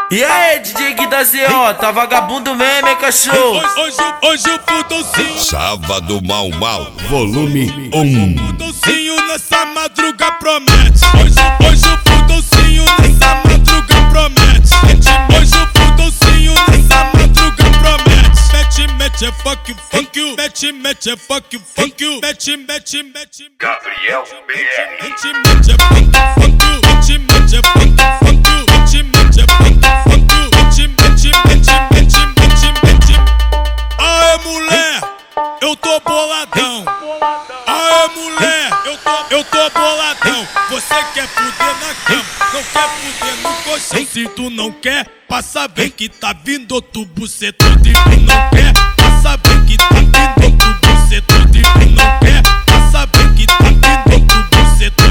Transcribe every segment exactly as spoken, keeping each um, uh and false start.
E aí, D J Guida Z O, tá vagabundo mesmo, hein, cachorro? Hoje, hoje, hoje o pudolcinho, Sábado Mal Mal, volume um. pudolcinho nessa madruga promete. Hoje, hoje o pudolcinho nessa madruga promete. Hoje o pudolcinho nessa madruga promete. Mete, mete, é fuck you, fuck you. Mete, mete, é fuck you, fuck you. Mete, mete, mete. Gabriel B R. Mete, mete, é fuck you, fuck you. Mete, mete, é fuck you, fuck you. Mete, mete, é fuck you, fuck you. Mete, mete, mete, mete, mete, mete. Aê, mulher, eu tô boladão. Aê, mulher, eu tô, eu tô boladão. Você quer fuder na cama, não quer fuder no colchão. Se tu não quer, passa bem que tá vindo outro bucetão. Se tu não quer, passa bem que tá vindo outro bucetão. Se tu não quer, passa bem que tá vindo outro bucetão.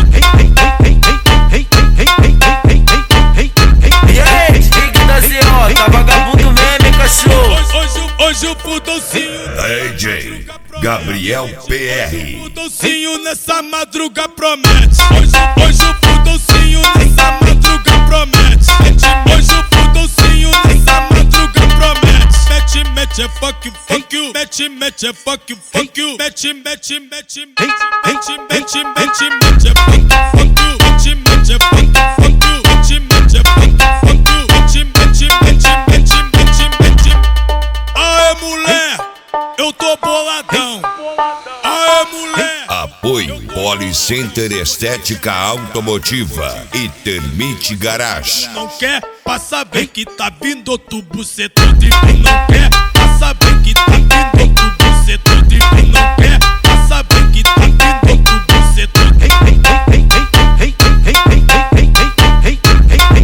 E aí, D J Guida Z O, tá vagabundo mesmo, hein, cachorro? Hoje, hoje, hoje o pudolcinho D J Gabriel P R. pudolcinho nessa madruga promete. Hoje, hoje o pudolcinho nessa madruga promete. Hoje o pudolcinho nessa madruga promete. Mete, mete, é fuck you, fuck you. Mete, mete, é fuck you, fuck you. Mete, mete, mete, mete, mete, mete, mete, mete, é fuck you, fuck you. Mete, mete, é fuck you, fuck you. Mete, mete, é fuck you, fuck you. Mete, mete, mete, mete, mete, mete. Aê, mulher, eu tô boladão. Aê, mulher. Apoio Policenter Estética Automotiva e Termite Garage. Não quer, passa bem que tá vindo outro bucetão. Se tu não quer, passa bem que tá vindo outro bucetão. Se tu não quer, passa bem que tá vindo outro bucetão.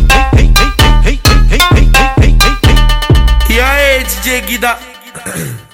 E aí, D J Guida...